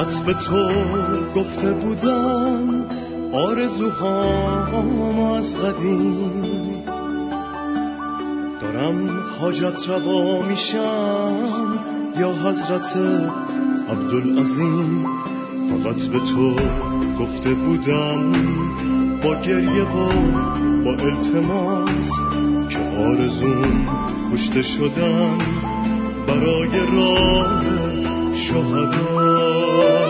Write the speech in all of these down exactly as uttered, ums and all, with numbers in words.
فقط به تو گفته بودم آرزوهام از قدیم، دارم حاجت روا میشم یا حضرت عبدالعظیم. فقط به تو گفته بودم با گریه و با التماس که آرزوم کشته شدن برای راه شهداست.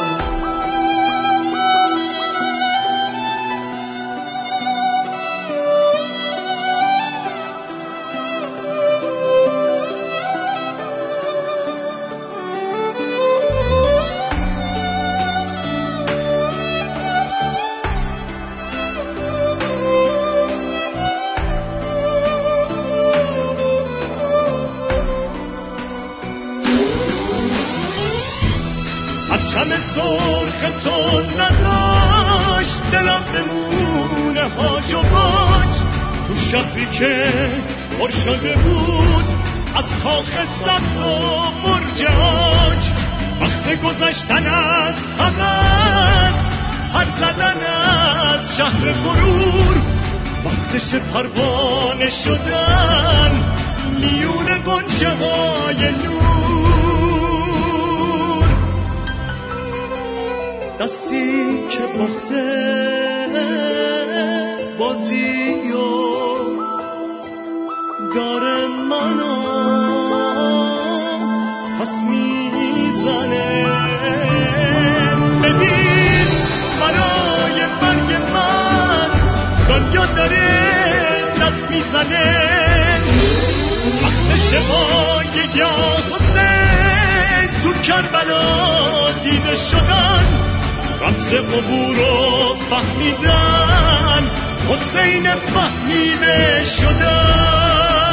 پرچم سرخ تو نداشت دلم بمونه هاج و باج، تو شهری که پر شده بود از کاخ سبز و برج عاج. وقت گذشتن از هوس، پر زدن از شهر غرور، وقتش پروانه شدن میون غنچه های نور. دستی که باخته بازی و داره منو پس میزنه. ببین برای مرگ من دنیا داره دست میزنه. وقت شبای یا حسین تو کربلا دیده شدن، رمز قبور رو فهمیدن، حسین فهمیده شدن.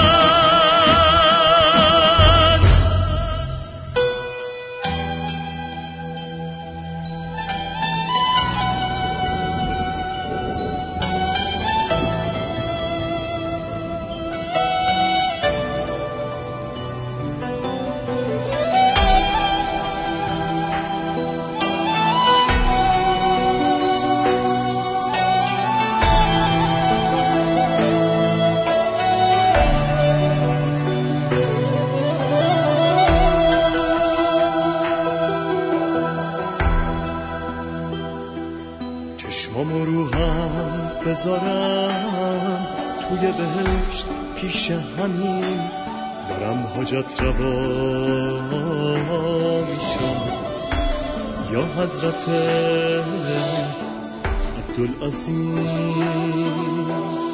چشمامو رو هم بذارم توی بهشت پیش همین، دارم حاجت روا میشم یا حضرت عبدالعظیم.